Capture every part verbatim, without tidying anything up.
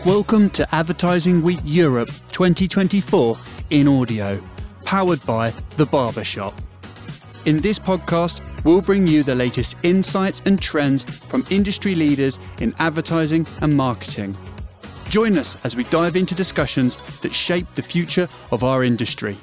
Welcome to Advertising Week Europe twenty twenty-four in audio, powered by The Barbershop. In this podcast, we'll bring you the latest insights and trends from industry leaders in advertising and marketing. Join us as we dive into discussions that shape the future of our industry.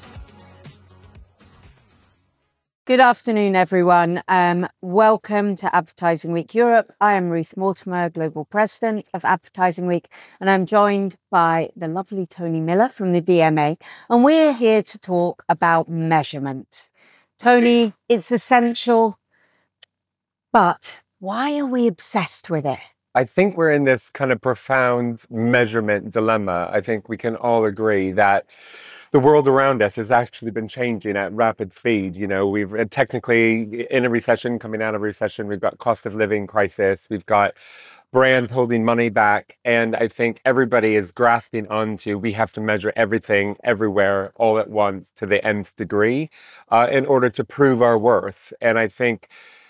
Good afternoon, everyone. Um, welcome to Advertising Week Europe. I am Ruth Mortimer, Global President of Advertising Week, and I'm joined by the lovely Tony Miller from the D M A, and we're here to talk about measurement. Tony, it's essential, but why are we obsessed with it? I think we're in this kind of profound measurement dilemma. I think we can all agree that the world around us has actually been changing at rapid speed. You know, we've uh, technically in a recession, coming out of a recession, we've got cost of living crisis, we've got brands holding money back. And I think everybody is grasping onto, we have to measure everything everywhere all at once to the nth degree uh, in order to prove our worth. And I think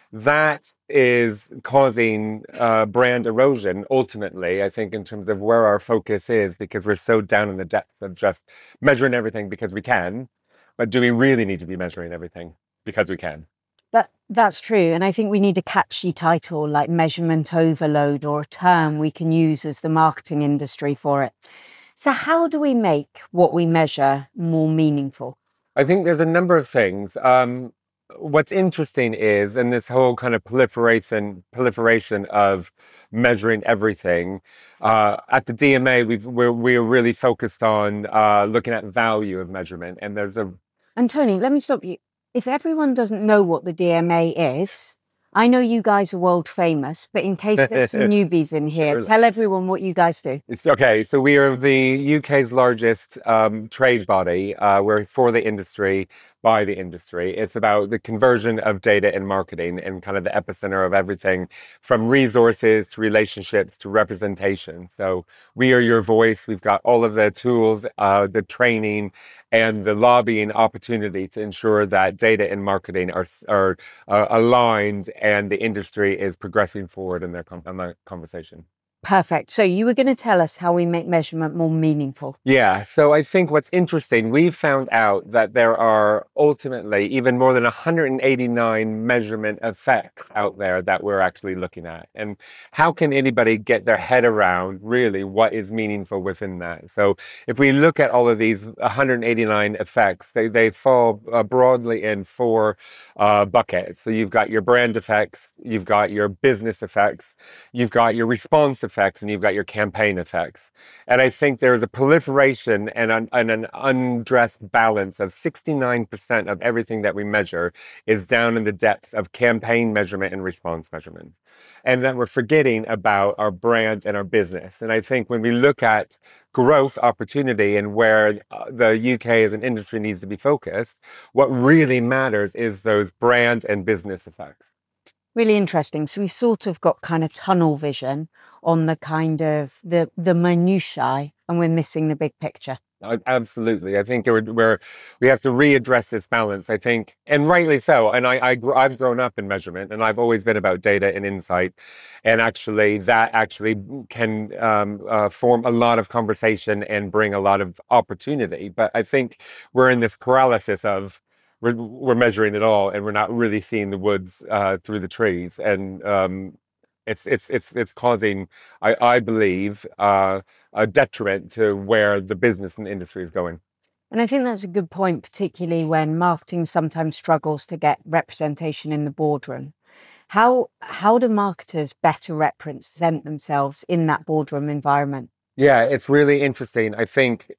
that is causing uh, brand erosion, ultimately, I think, in terms of where our focus is, because we're so down in the depths of just measuring everything because we can. But do we really need to be measuring everything because we can? That, that's true. And I think we need a catchy title like measurement overload, or a term we can use as the marketing industry for it. So how do we make what we measure more meaningful? I think there's a number of things. Um, What's interesting is, in this whole kind of proliferation proliferation of measuring everything, uh, at the D M A, we've, we're, we're really focused on uh, looking at value of measurement. And there's a... And Tony, let me stop you. If everyone doesn't know what the D M A is, I know you guys are world famous, but in case there's some newbies in here, tell everyone what you guys do. It's okay. So we are the U K's largest um, trade body. Uh, we're for the industry, by the industry. It's about the conversion of data in marketing and kind of the epicenter of everything from resources to relationships to representation. So we are your voice. We've got all of the tools, uh, the training, and the lobbying opportunity to ensure that data and marketing are are uh, aligned and the industry is progressing forward in their, com- in their conversation. Perfect. So you were going to tell us how we make measurement more meaningful. Yeah. So I think what's interesting, we've found out that there are ultimately even more than one hundred eighty-nine measurement effects out there that we're actually looking at. And how can anybody get their head around really what is meaningful within that? So if we look at all of these one hundred eighty-nine effects, they, they fall uh, broadly in four uh, buckets. So you've got your brand effects, you've got your business effects, you've got your response effects, and you've got your campaign effects. And I think there's a proliferation and an, and an undressed balance of sixty-nine percent of everything that we measure is down in the depths of campaign measurement and response measurement. And that we're forgetting about our brand and our business. And I think when we look at growth opportunity and where the U K as an industry needs to be focused, what really matters is those brand and business effects. Really interesting. So we've sort of got kind of tunnel vision on the kind of the, the minutiae, and we're missing the big picture. Absolutely. I think we're, we're, we have to readdress this balance, I think, and rightly so. And I, I, I've grown up in measurement, and I've always been about data and insight. And actually, that actually can um, uh, form a lot of conversation and bring a lot of opportunity. But I think we're in this paralysis of, We're, we're measuring it all, and we're not really seeing the woods uh, through the trees, and um, it's it's it's it's causing, I, I believe, uh, a detriment to where the business and industry is going. And I think that's a good point, particularly when marketing sometimes struggles to get representation in the boardroom. How how do marketers better represent themselves in that boardroom environment? Yeah, it's really interesting. I think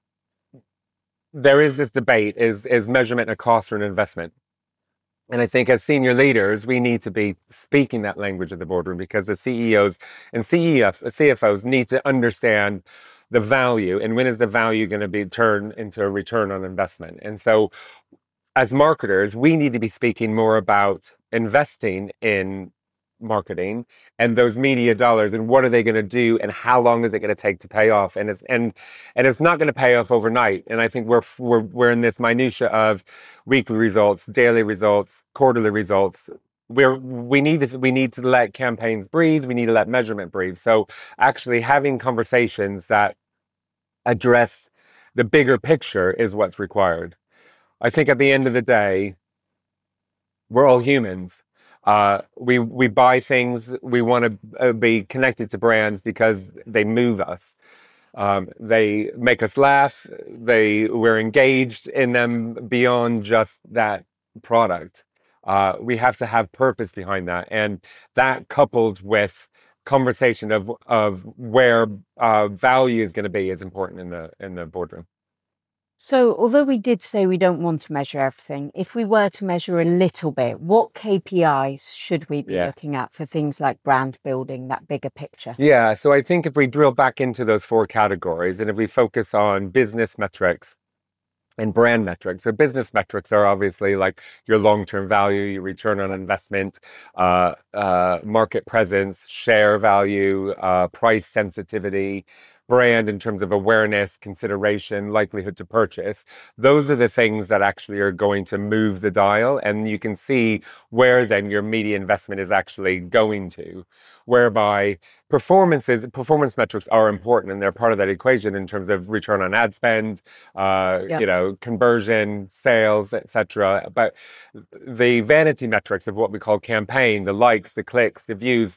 there is this debate, is is measurement a cost or an investment? And I think as senior leaders, we need to be speaking that language of the boardroom, because the C E Os and C E F, C F Os need to understand the value, and when is the value going to be turned into a return on investment. And so as marketers, we need to be speaking more about investing in marketing and those media dollars, and what are they going to do, and how long is it going to take to pay off. And it's and and it's not going to pay off overnight. And I think we're we're we're in this minutia of weekly results, daily results, quarterly results. We're we need to we need to let campaigns breathe. We need to let measurement breathe. So actually having conversations that address the bigger picture is what's required. I think at the end of the day, we're all humans. Uh, we we buy things. We want to uh, be connected to brands because they move us. Um, they make us laugh. They we're engaged in them beyond just that product. Uh, we have to have purpose behind that, and that coupled with conversation of of where uh, value is going to be is important in the in the boardroom. So, although we did say we don't want to measure everything, if we were to measure a little bit, what K P Is should we be Yeah. looking at for things like brand building, that bigger picture? Yeah, so I think if we drill back into those four categories and if we focus on business metrics and brand metrics. So business metrics are obviously like your long-term value, your return on investment, uh, uh, market presence, share value, uh, price sensitivity, brand in terms of awareness, consideration, likelihood to purchase. Those are the things that actually are going to move the dial, and you can see where then your media investment is actually going to, whereby performances, performance metrics are important and they're part of that equation in terms of return on ad spend, uh, Yeah. you know, conversion, sales, et cetera. But the vanity metrics of what we call campaign, the likes, the clicks, the views,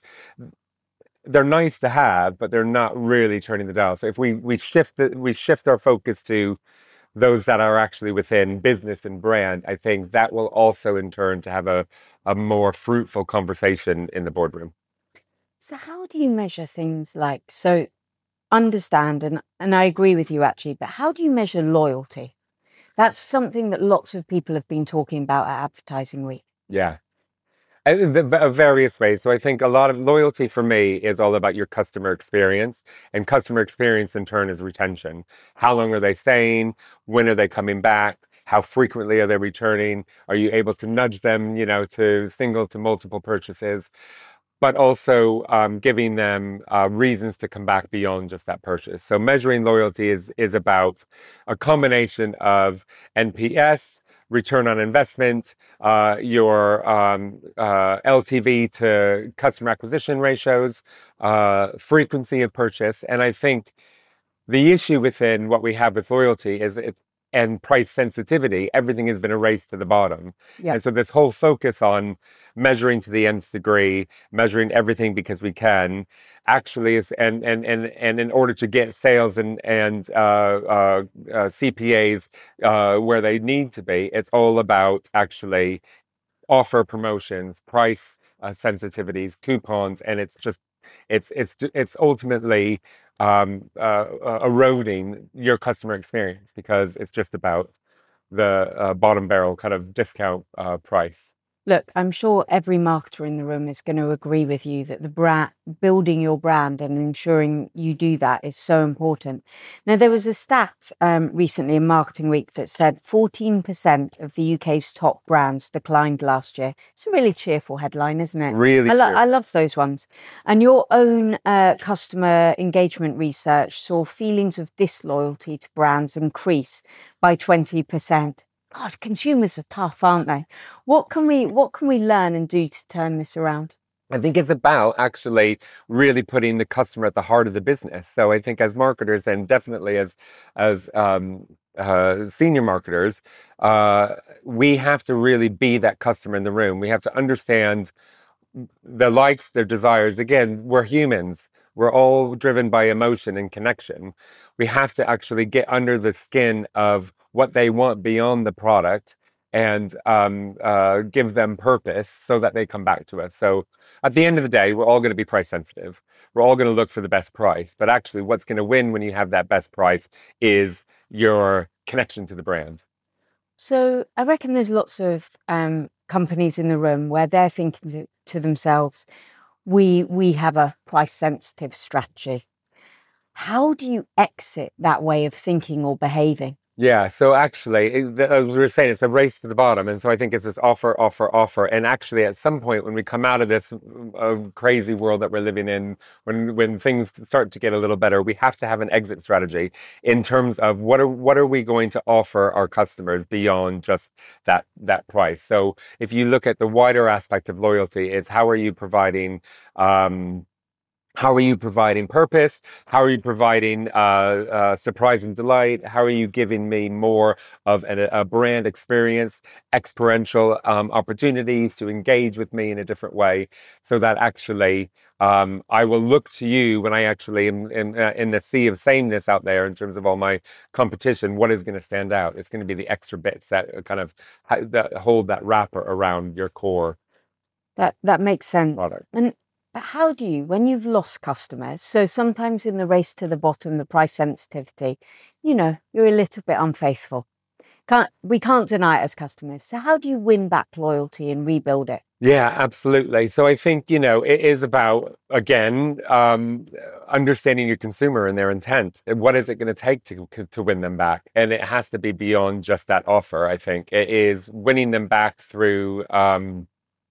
they're nice to have, but they're not really turning the dial. So if we we shift the, we shift our focus to those that are actually within business and brand, I think that will also in turn to have a a more fruitful conversation in the boardroom. So, how do you measure things like, so understand, and, and I agree with you actually, but how do you measure loyalty? That's something that lots of people have been talking about at Advertising Week. Yeah. Uh, the v- uh, various ways. So I think a lot of loyalty for me is all about your customer experience, and customer experience in turn is retention. How long are they staying? When are they coming back? How frequently are they returning? Are you able to nudge them, you know, to single to multiple purchases? But also um, giving them uh, reasons to come back beyond just that purchase. So measuring loyalty is is about a combination of N P S, return on investment, uh, your um, uh, L T V to customer acquisition ratios, uh, frequency of purchase, and I think the issue within what we have with loyalty is it and price sensitivity, everything has been erased to the bottom. Yeah. And so this whole focus on measuring to the nth degree, measuring everything because we can, actually is and and and and in order to get sales and and uh, uh, uh, C P As uh, where they need to be, it's all about actually offer promotions, price uh, sensitivities, coupons, and it's just it's it's it's ultimately um, uh, uh, eroding your customer experience because it's just about the uh, bottom barrel kind of discount uh, price. Look, I'm sure every marketer in the room is going to agree with you that the brand, building your brand and ensuring you do that is so important. Now, there was a stat um, recently in Marketing Week that said fourteen percent of the U K's top brands declined last year. It's a really cheerful headline, isn't it? Really, I, lo- cheerful. I love those ones. And your own uh, customer engagement research saw feelings of disloyalty to brands increase by twenty percent. God, consumers are tough, aren't they? What can we what can we learn and do to turn this around? I think it's about actually really putting the customer at the heart of the business. So I think as marketers and definitely as as um, uh, senior marketers, uh, we have to really be that customer in the room. We have to understand their likes, their desires. Again, we're humans. We're all driven by emotion and connection. We have to actually get under the skin of what they want beyond the product and um, uh, give them purpose so that they come back to us. So at the end of the day, we're all going to be price sensitive. We're all going to look for the best price. But actually, what's going to win when you have that best price is your connection to the brand. So I reckon there's lots of um, companies in the room where they're thinking to, to themselves, we we have a price sensitive strategy. How do you exit that way of thinking or behaving? Yeah, so actually, it- the- as we were saying, it's a race to the bottom. And so I think it's this offer, offer, offer. And actually, at some point, when we come out of this uh, crazy world that we're living in, when when things start to get a little better, we have to have an exit strategy in terms of what are what are we going to offer our customers beyond just that that price. So if you look at the wider aspect of loyalty, it's how are you providing um, How are you providing purpose? How are you providing uh, uh, surprise and delight? How are you giving me more of a, a brand experience, experiential um, opportunities to engage with me in a different way, so that actually um, I will look to you when I actually am in, uh, in the sea of sameness out there in terms of all my competition. What is going to stand out? It's going to be the extra bits that kind of ha- that hold that wrapper around your core That that makes sense. product. And but how do you, when you've lost customers, so sometimes in the race to the bottom, the price sensitivity, you know, you're a little bit unfaithful. Can't we can't deny it as customers. So how do you win back loyalty and rebuild it? Yeah, absolutely. So I think, you know, it is about, again, um, understanding your consumer and their intent. And what is it going to take to to win them back? And it has to be beyond just that offer, I think. It is winning them back through um,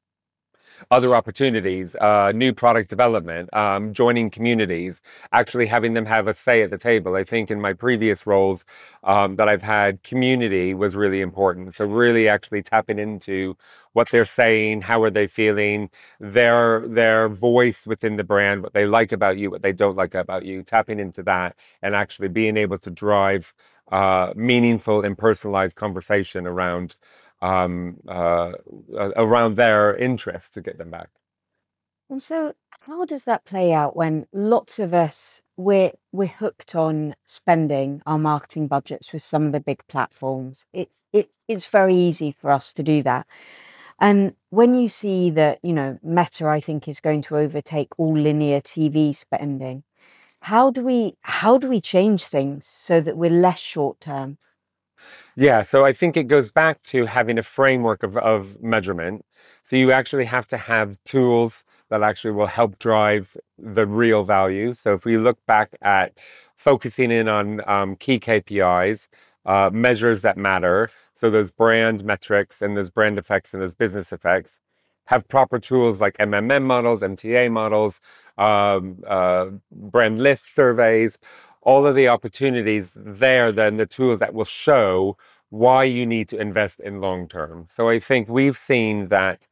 other opportunities, uh, new product development, um, joining communities, actually having them have a say at the table. I think in my previous roles um, that I've had, community was really important. So really actually tapping into what they're saying, how are they feeling, their their voice within the brand, what they like about you, what they don't like about you, tapping into that and actually being able to drive uh, meaningful and personalized conversation around um, uh, uh, around their interests to get them back. And so how does that play out when lots of us we're we're hooked on spending our marketing budgets with some of the big platforms? It it it's very easy for us to do that. And when you see that, you know, Meta, I think, is going to overtake all linear T V spending, how do we how do we change things so that we're less short term? Yeah, so I think it goes back to having a framework of, of measurement. So you actually have to have tools that actually will help drive the real value. So if we look back at focusing in on um, key K P Is, uh, measures that matter, so those brand metrics and those brand effects and those business effects, have proper tools like M M M models, M T A models, um, uh, brand lift surveys, all of the opportunities there, then the tools that will show why you need to invest in long term. So I think we've seen that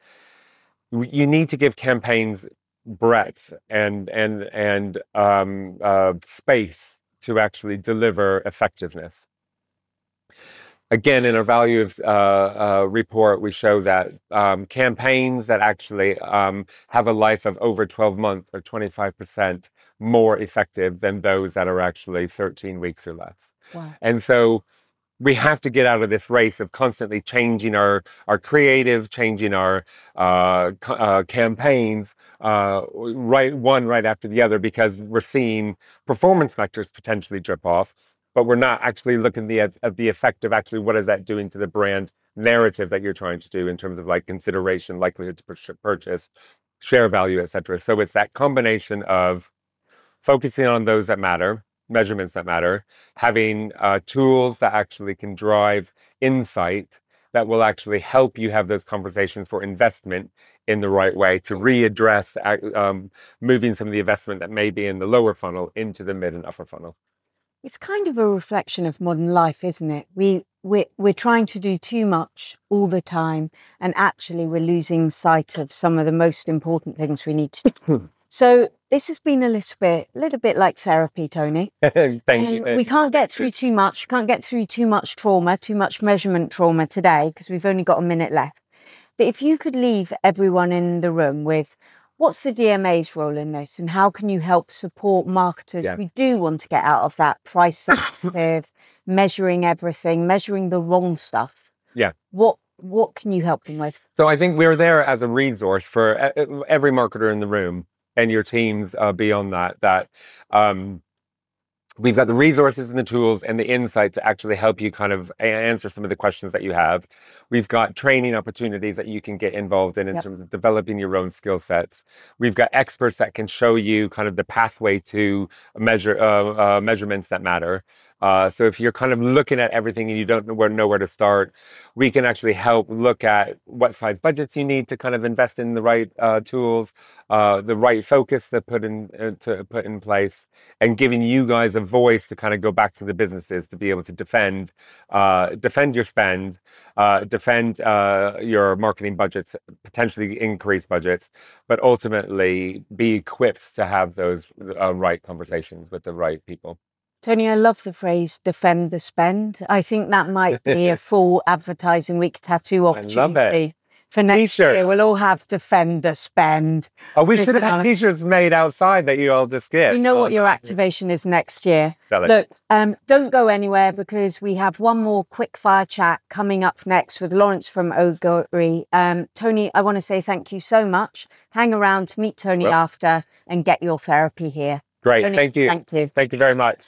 you need to give campaigns breadth and and and um, uh, space to actually deliver effectiveness. Again, in our value of, uh, uh, report, we show that um, campaigns that actually um, have a life of over twelve months are twenty-five percent more effective than those that are actually thirteen weeks or less. Wow. And so we have to get out of this race of constantly changing our, our creative, changing our uh, uh, campaigns, uh, right one right after the other, because we're seeing performance metrics potentially drip off, but we're not actually looking the, at, at the effect of actually what is that doing to the brand narrative that you're trying to do in terms of like consideration, likelihood to purchase, share value, et cetera. So it's that combination of focusing on those that matter, measurements that matter, having uh, tools that actually can drive insight that will actually help you have those conversations for investment in the right way to readdress um, moving some of the investment that may be in the lower funnel into the mid and upper funnel. It's kind of a reflection of modern life, isn't it? We we're, we're trying to do too much all the time, and actually we're losing sight of some of the most important things we need to do. So this has been a little bit, little bit like therapy, Tony. Thank Um, you. we can't get through too much. Can't get through too much trauma, too much measurement trauma today, because we've only got a minute left. But if you could leave everyone in the room with, what's the D M A's role in this, and how can you help support marketers Yeah. who do want to get out of that price sensitive, measuring everything, measuring the wrong stuff? Yeah. What what can you help them with? So I think we're there as a resource for e- every marketer in the room and your teams uh, beyond that, that um, we've got the resources and the tools and the insight to actually help you kind of a- answer some of the questions that you have. We've got training opportunities that you can get involved in in Yep. terms of developing your own skill sets. We've got experts that can show you kind of the pathway to measure uh, uh, measurements that matter. Uh, so if you're kind of looking at everything and you don't know where, know where to start, we can actually help look at what size budgets you need to kind of invest in the right uh, tools, uh, the right focus to put in uh, to put in place, and giving you guys a voice to kind of go back to the businesses to be able to defend uh, defend your spend, uh, defend uh, your marketing budgets, potentially increase budgets, but ultimately be equipped to have those uh, right conversations with the right people. Tony, I love the phrase "defend the spend." I think that might be a full Advertising Week tattoo opportunity for next T-shirts. year. We'll all have "defend the spend." Oh, we should have had T-shirts made outside that you all just get. You know oh, what your activation is next year. Tell it. Look, um, don't go anywhere because we have one more quick fire chat coming up next with Lawrence from Ogilvy. Um, Tony, I want to say thank you so much. Hang around, meet Tony well, after, and get your therapy here. Great, Tony, thank you. Thank you. Thank you very much.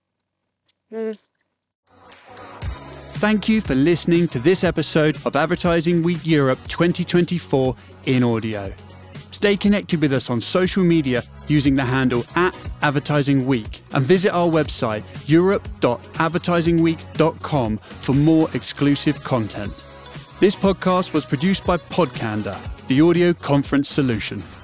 Thank you for listening to this episode of Advertising Week Europe twenty twenty-four in audio. Stay connected with us on social media using the handle at Advertising Week and visit our website europe dot advertising week dot com for more exclusive content. This podcast was produced by Podcanda, the audio conference solution.